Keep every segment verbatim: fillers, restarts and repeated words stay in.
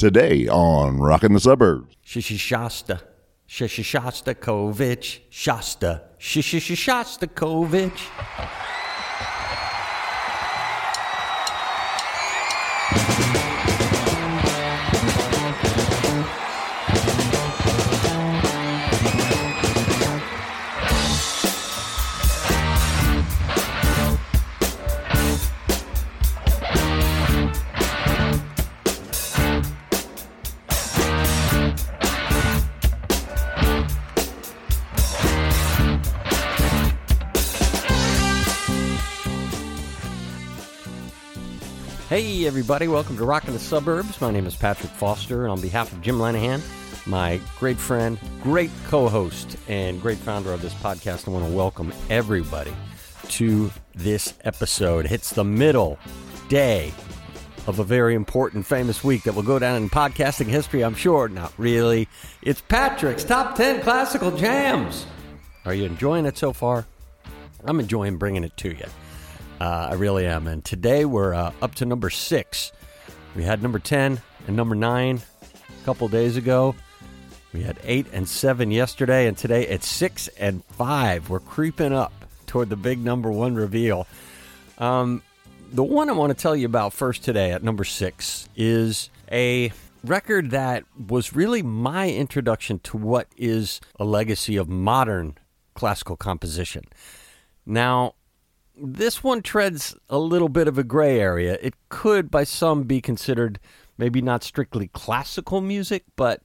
Today on Rockin' the Suburbs. Shasta. Shostakovich. Shasta. Shostakovich. Hey everybody, welcome to Rockin' the Suburbs. My name is Patrick Foster, and on behalf of Jim Lanahan, my great friend, great co-host, and great founder of this podcast, I want to welcome everybody to this episode. It's the middle day of a very important, famous week that will go down in podcasting history, I'm sure. Not really. It's Patrick's Top ten Classical Jams. Are you enjoying it so far? I'm enjoying bringing it to you. Uh, I really am. And today we're uh, up to number six. We had number ten and number nine a couple days ago. We had eight and seven yesterday. And today it's six and five. We're creeping up toward the big number one reveal. Um, the one I want to tell you about first today at number six is a record that was really my introduction to what is a legacy of modern classical composition. Now, this one treads a little bit of a gray area. It could, by some, be considered maybe not strictly classical music, but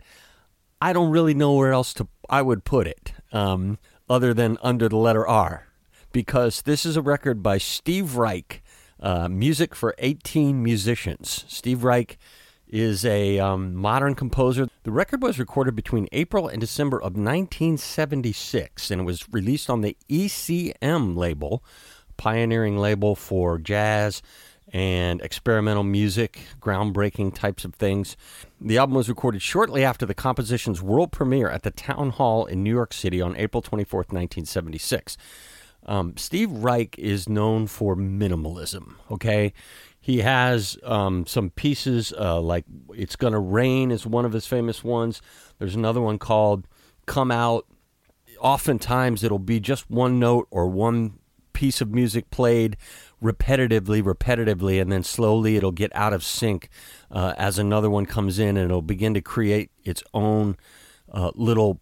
I don't really know where else to I would put it, um, other than under the letter R, because this is a record by Steve Reich, uh, music for eighteen musicians. Steve Reich is a um, modern composer. The record was recorded between April and December of nineteen seventy-six, and it was released on the E C M label, pioneering label for jazz and experimental music, groundbreaking types of things. The album was recorded shortly after the composition's world premiere at the Town Hall in New York City on April twenty-fourth, nineteen seventy-six. Um, Steve Reich is known for minimalism, okay? He has um, some pieces uh, like It's Gonna Rain is one of his famous ones. There's another one called Come Out. Oftentimes it'll be just one note or one piece of music played repetitively, repetitively, and then slowly it'll get out of sync uh, as another one comes in, and it'll begin to create its own uh, little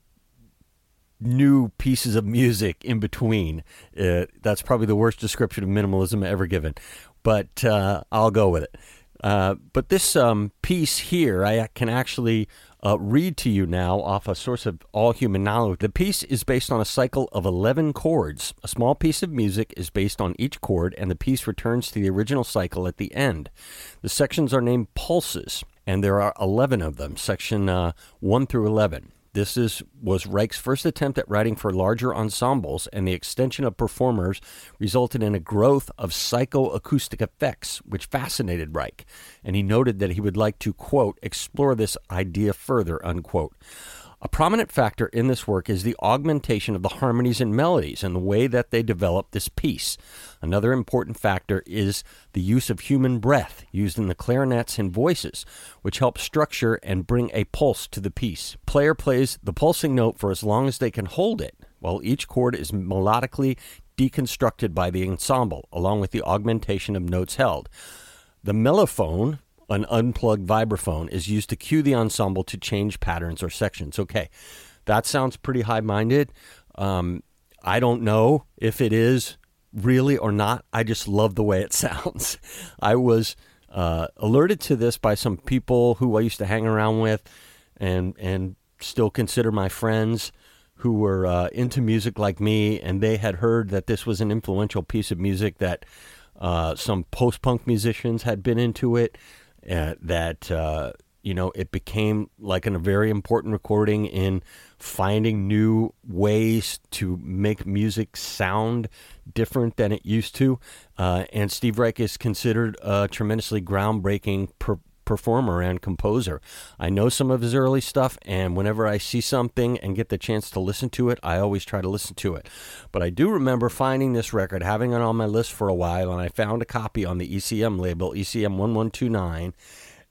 new pieces of music in between. Uh, that's probably the worst description of minimalism ever given, but uh, I'll go with it. Uh, but this um, piece here, I can actually uh, read to you now off a source of all human knowledge. The piece is based on a cycle of eleven chords. A small piece of music is based on each chord, and the piece returns to the original cycle at the end. The sections are named pulses, and there are eleven of them, section uh, one through eleven. This is was Reich's first attempt at writing for larger ensembles, and the extension of performers resulted in a growth of psychoacoustic effects, which fascinated Reich, and he noted that he would like to, quote, explore this idea further, unquote. A prominent factor in this work is the augmentation of the harmonies and melodies and the way that they develop this piece. Another important factor is the use of human breath used in the clarinets and voices, which help structure and bring a pulse to the piece. Player plays the pulsing note for as long as they can hold it, while each chord is melodically deconstructed by the ensemble, along with the augmentation of notes held. The mellophone, an unplugged vibraphone, is used to cue the ensemble to change patterns or sections. Okay, that sounds pretty high-minded. Um, I don't know if it is really or not. I just love the way it sounds. I was uh, alerted to this by some people who I used to hang around with and and still consider my friends, who were uh, into music like me, and they had heard that this was an influential piece of music, that uh, some post-punk musicians had been into it. Uh, that, uh, you know, it became like an, a very important recording in finding new ways to make music sound different than it used to. Uh, and Steve Reich is considered a tremendously groundbreaking per- performer and composer. I know some of his early stuff, and whenever I see something and get the chance to listen to it, I always try to listen to it. But I do remember finding this record, having it on my list for a while, and I found a copy on the E C M label, E C M one one two nine,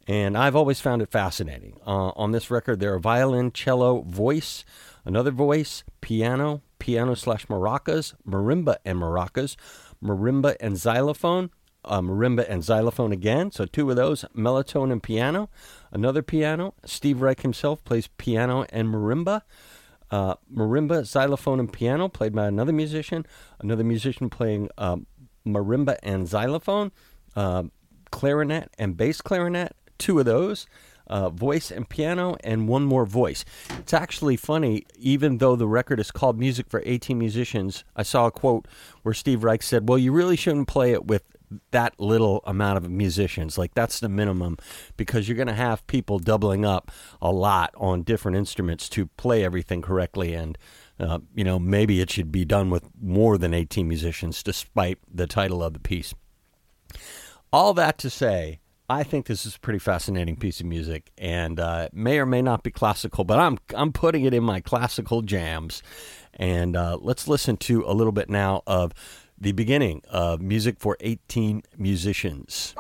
and I've always found it fascinating. Uh, on this record, there are violin, cello, voice, another voice, piano, piano slash maracas, marimba and maracas, marimba and xylophone, uh, marimba and xylophone again, so two of those, mellotone and piano, another piano. Steve Reich himself plays piano and marimba. Uh, marimba, xylophone, and piano played by another musician, another musician playing um, marimba and xylophone, uh, clarinet and bass clarinet, two of those, uh, voice and piano, and one more voice. It's actually funny, even though the record is called Music for eighteen Musicians, I saw a quote where Steve Reich said, well, you really shouldn't play it with that little amount of musicians. Like, that's the minimum, because you're going to have people doubling up a lot on different instruments to play everything correctly, and uh, you know, maybe it should be done with more than eighteen musicians, despite the title of the piece. All that to say, I think this is a pretty fascinating piece of music, and uh, may or may not be classical, but I'm I'm putting it in my classical jams. And uh, let's listen to a little bit now of the beginning of Music for eighteen Musicians.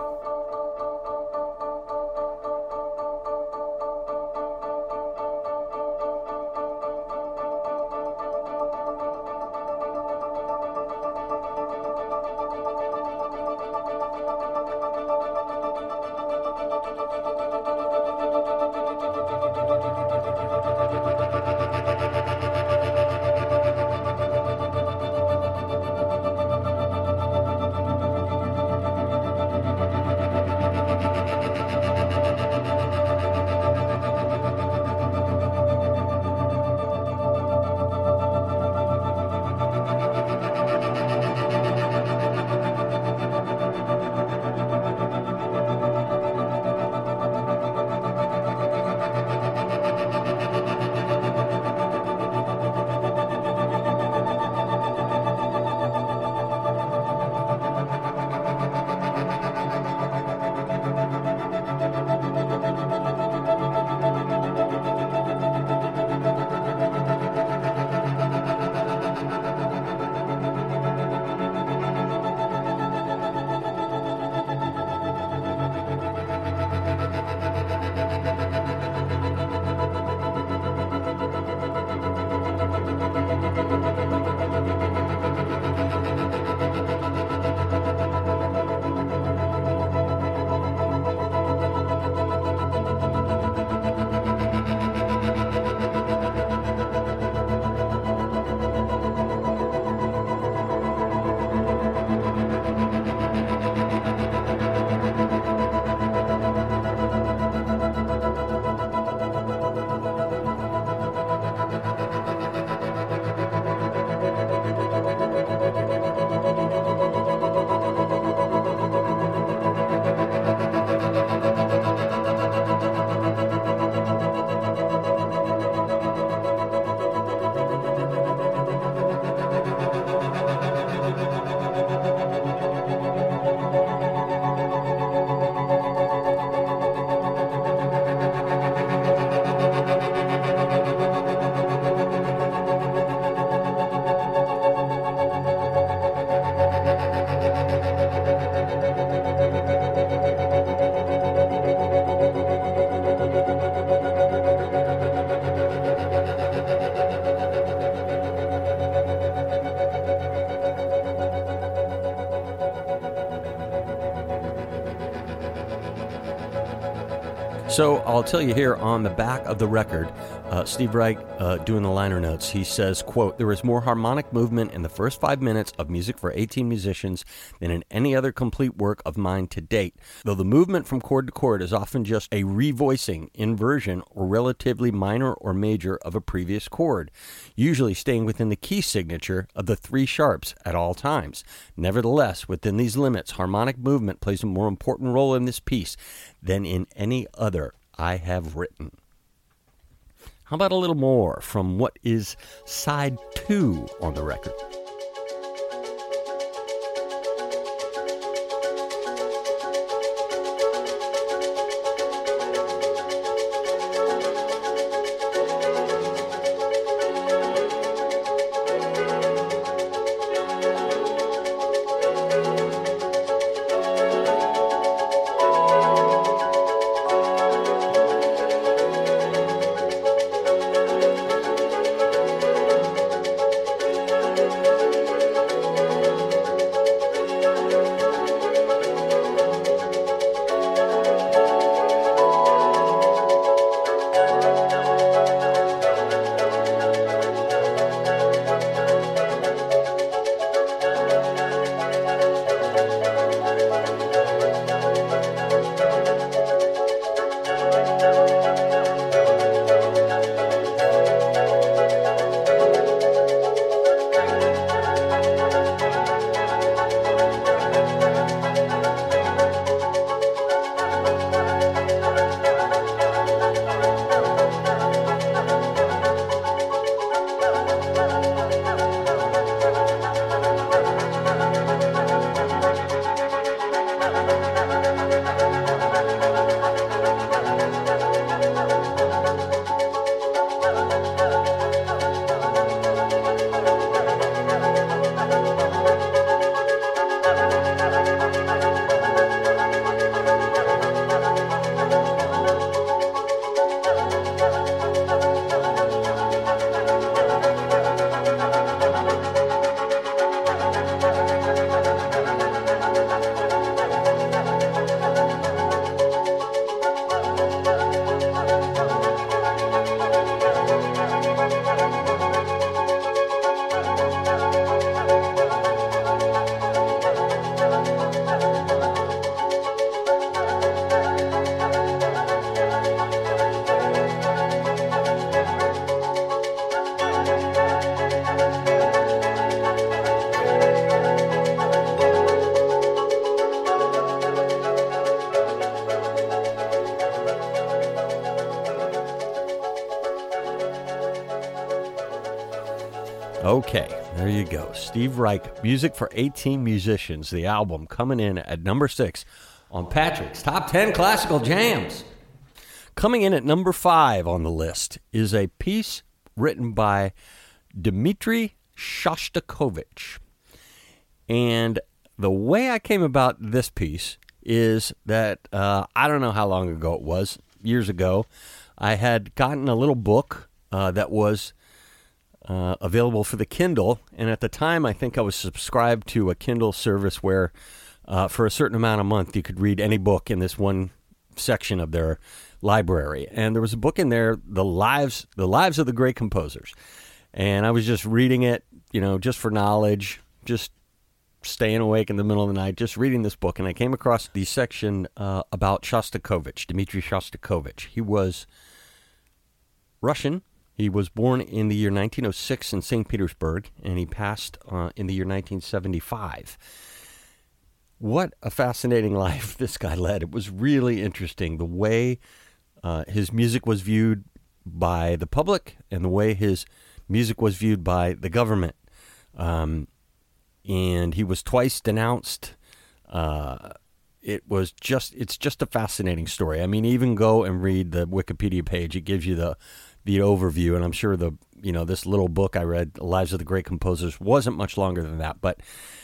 So I'll tell you here on the back of the record, uh, Steve Reich uh, doing the liner notes, he says, quote, "There is more harmonic movement in the first five minutes of Music for eighteen Musicians than in any other complete work of mine to date, though the movement from chord to chord is often just a revoicing, inversion, or relatively minor or major of a previous chord, usually staying within the key signature of the three sharps at all times. Nevertheless, within these limits, harmonic movement plays a more important role in this piece than in any other I have written." How about a little more from what is side two on the record? Okay, there you go. Steve Reich, Music for eighteen Musicians, the album coming in at number six on Patrick's Top ten Classical Jams. Coming in at number five on the list is a piece written by Dmitri Shostakovich. And the way I came about this piece is that, uh, I don't know how long ago it was, years ago, I had gotten a little book uh, that was Uh, available for the Kindle, and at the time I think I was subscribed to a Kindle service where uh, for a certain amount a month you could read any book in this one section of their library, and there was a book in there, the lives the lives of the great composers, and I was just reading it, you know, just for knowledge, just staying awake in the middle of the night, just reading this book, and I came across the section uh, about Shostakovich, Dmitri Shostakovich. He was Russian. He was born in the year nineteen oh six in Saint Petersburg, and he passed uh, in the year nineteen seventy-five. What a fascinating life this guy led. It was really interesting, the way uh, his music was viewed by the public and the way his music was viewed by the government. Um, and he was twice denounced. Uh, it was just, it's just a fascinating story. I mean, even go and read the Wikipedia page. It gives you the the overview, and I'm sure the, you know, this little book I read, Lives of the Great Composers, wasn't much longer than that, but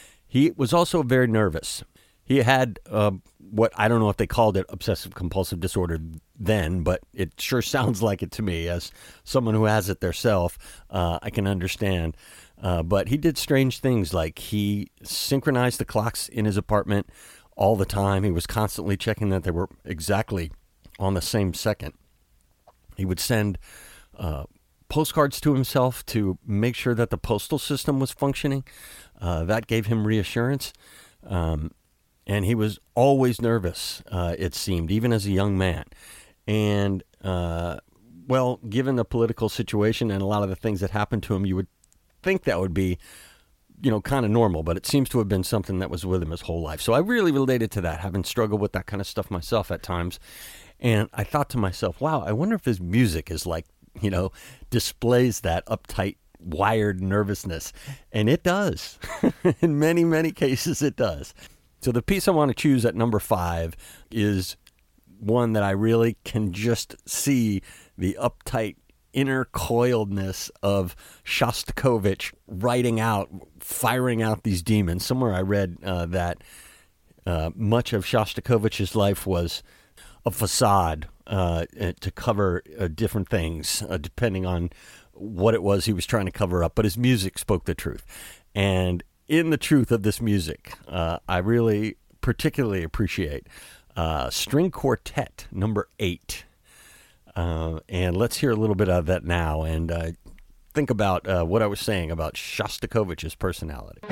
he was also very nervous. He had uh, what, I don't know if they called it obsessive-compulsive disorder then, but it sure sounds like it to me. As someone who has it theirself, uh, I can understand. Uh, but he did strange things, like he synchronized the clocks in his apartment all the time. He was constantly checking that they were exactly on the same second. He would send Uh, postcards to himself to make sure that the postal system was functioning. Uh, that gave him reassurance. Um, and he was always nervous, uh, it seemed, even as a young man. And, uh, well, given the political situation and a lot of the things that happened to him, you would think that would be, you know, kind of normal, but it seems to have been something that was with him his whole life. So I really related to that, having struggled with that kind of stuff myself at times. And I thought to myself, wow, I wonder if his music is like, you know, displays that uptight, wired nervousness. And it does. In many, many cases, it does. So the piece I want to choose at number five is one that I really can just see the uptight inner coiledness of Shostakovich writing out, firing out these demons. Somewhere I read uh, that uh, much of Shostakovich's life was a facade uh, to cover uh, different things, uh, depending on what it was he was trying to cover up. But his music spoke the truth. And in the truth of this music, uh, I really particularly appreciate uh, String Quartet number eight. Uh, and let's hear a little bit of that now and uh, think about uh, what I was saying about Shostakovich's personality.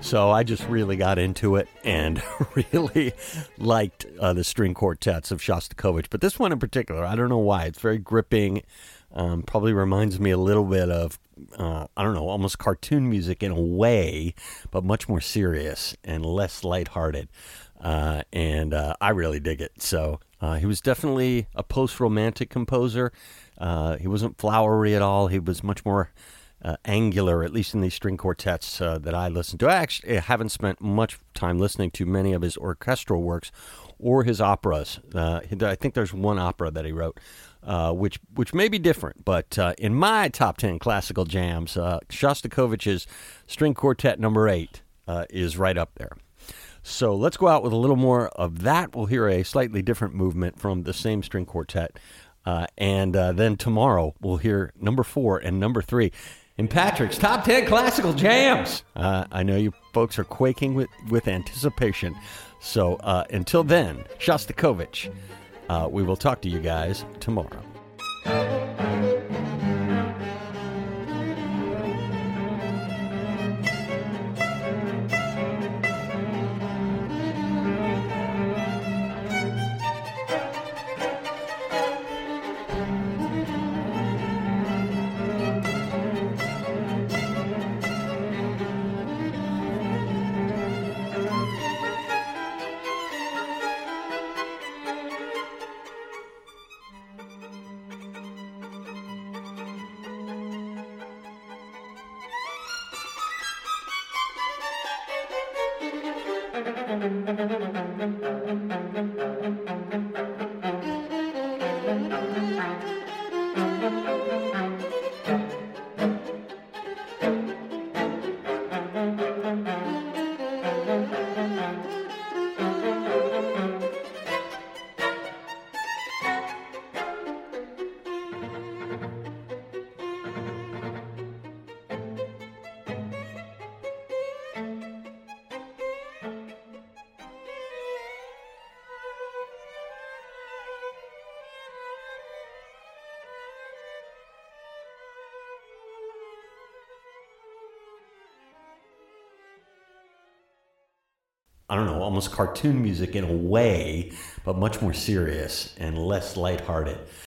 So I just really got into it and really liked uh, the string quartets of Shostakovich. But this one in particular, I don't know why. It's very gripping. Um, probably reminds me a little bit of, uh, I don't know, almost cartoon music in a way, but much more serious and less lighthearted. Uh, and uh, I really dig it. So uh, he was definitely a post-romantic composer. Uh, he wasn't flowery at all. He was much more uh, angular, at least in these string quartets uh, that I listened to. I actually haven't spent much time listening to many of his orchestral works or his operas. Uh, I think there's one opera that he wrote, uh, which which may be different. But uh, in my top ten classical jams, uh, Shostakovich's String Quartet number eight uh, is right up there. So let's go out with a little more of that. We'll hear a slightly different movement from the same string quartet. Uh, and uh, then tomorrow we'll hear number four and number three in Patrick's Top ten Classical Jams. Uh, I know you folks are quaking with, with anticipation. So uh, until then, Shostakovich, uh, we will talk to you guys tomorrow. I don't know, almost cartoon music in a way, but much more serious and less lighthearted.